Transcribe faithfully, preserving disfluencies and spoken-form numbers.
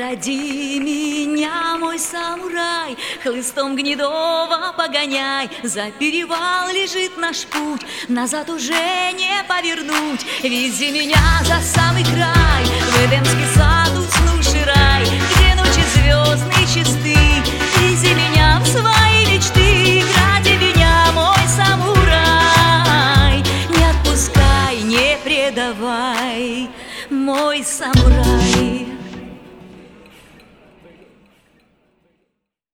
Веди меня, мой самурай, хлыстом гнедого погоняй. За перевал лежит наш путь, назад уже не повернуть. Вези меня за самый край, в Эдемский сад, уснувший рай, где ночи звездные чисты. Вези меня в свои мечты, ради меня, мой самурай. Не отпускай, не предавай, мой самурай.